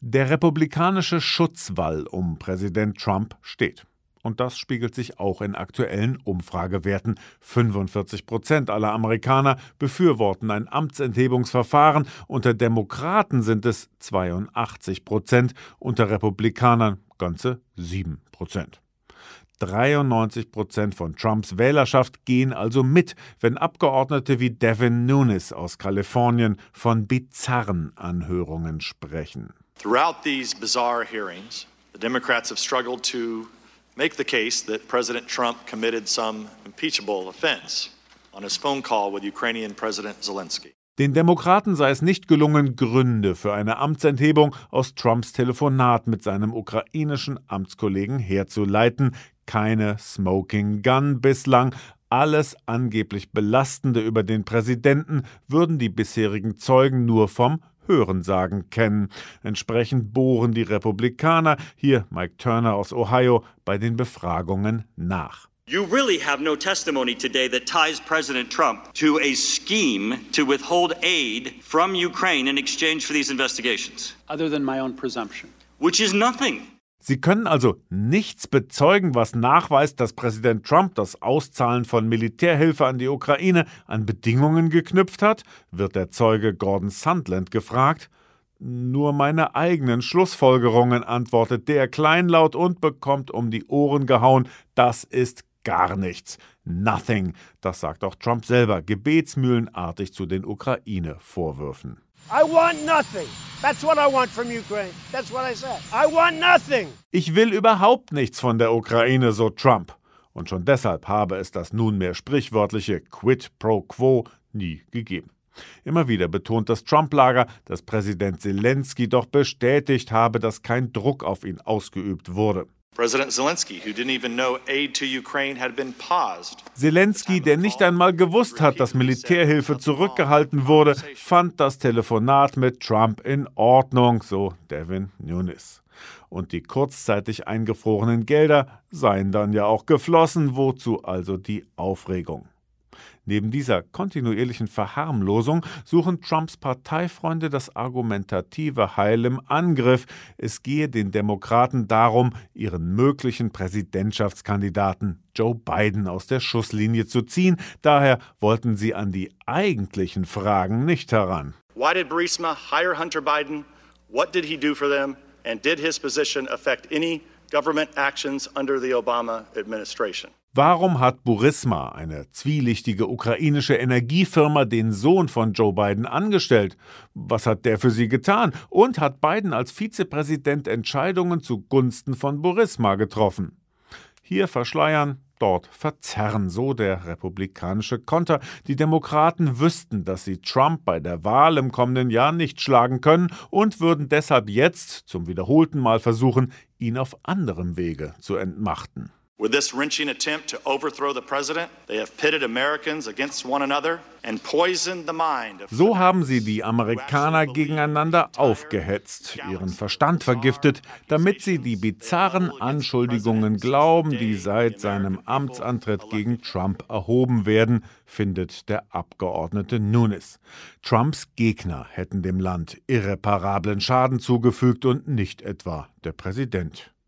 Der republikanische Schutzwall um Präsident Trump steht. Und das spiegelt sich auch in aktuellen Umfragewerten. 45% aller Amerikaner befürworten ein Amtsenthebungsverfahren. Unter Demokraten sind es 82%, unter Republikanern ganze 7%. 93% von Trumps Wählerschaft gehen also mit, wenn Abgeordnete wie Devin Nunes aus Kalifornien von bizarren Anhörungen sprechen. Throughout these bizarre hearings, the Democrats have struggled to make the case that President Trump committed some impeachable offense on his phone call with Ukrainian President Zelensky. Den Demokraten sei es nicht gelungen, Gründe für eine Amtsenthebung aus Trumps Telefonat mit seinem ukrainischen Amtskollegen herzuleiten. Keine Smoking Gun bislang. Alles angeblich Belastende über den Präsidenten würden die bisherigen Zeugen nur vom Hörensagen kennen. Entsprechend bohren die Republikaner, hier Mike Turner aus Ohio, bei den Befragungen nach. You really have no testimony today that ties President Trump to a scheme to withhold aid from Ukraine in exchange for these investigations. Other than my own presumption. Which is nothing. Sie können also nichts bezeugen, was nachweist, dass Präsident Trump das Auszahlen von Militärhilfe an die Ukraine an Bedingungen geknüpft hat, wird der Zeuge Gordon Sondland gefragt. Nur meine eigenen Schlussfolgerungen, antwortet der kleinlaut und bekommt um die Ohren gehauen. Das ist gar nichts. Nothing. Das sagt auch Trump selber, gebetsmühlenartig zu den Ukraine-Vorwürfen. I want nothing. That's what I want from Ukraine. That's what I said. I want nothing. Ich will überhaupt nichts von der Ukraine, so Trump. Und schon deshalb habe es das nunmehr sprichwörtliche Quid pro quo nie gegeben. Immer wieder betont das Trump-Lager, dass Präsident Zelensky doch bestätigt habe, dass kein Druck auf ihn ausgeübt wurde. President Zelensky, who didn't even know aid to Ukraine had been paused. Zelensky, der nicht einmal gewusst hat, dass Militärhilfe zurückgehalten wurde, fand das Telefonat mit Trump in Ordnung, so Devin Nunes. Und die kurzzeitig eingefrorenen Gelder seien dann ja auch geflossen, wozu also die Aufregung? Neben dieser kontinuierlichen Verharmlosung suchen Trumps Parteifreunde das argumentative Heil im Angriff. Es gehe den Demokraten darum, ihren möglichen Präsidentschaftskandidaten Joe Biden aus der Schusslinie zu ziehen. Daher wollten sie an die eigentlichen Fragen nicht heran. Why did Burisma hire Hunter Biden? What did he do for them? And did his position affect any government actions under the Obama administration? Warum hat Burisma, eine zwielichtige ukrainische Energiefirma, den Sohn von Joe Biden angestellt? Was hat der für sie getan? Und hat Biden als Vizepräsident Entscheidungen zugunsten von Burisma getroffen? Hier verschleiern, dort verzerren, so der republikanische Konter. Die Demokraten wüssten, dass sie Trump bei der Wahl im kommenden Jahr nicht schlagen können und würden deshalb jetzt zum wiederholten Mal versuchen, ihn auf anderem Wege zu entmachten. With this wrenching attempt to overthrow the president, they have pitted Americans against one another and poisoned the mind. So haben sie die Amerikaner gegeneinander aufgehetzt, ihren Verstand vergiftet, damit sie die bizarren Anschuldigungen glauben, die seit seinem Amtsantritt gegen Trump erhoben werden, findet der Abgeordnete Nunes. Trumps Gegner hätten dem Land irreparablen Schaden zugefügt und nicht etwa der Präsident.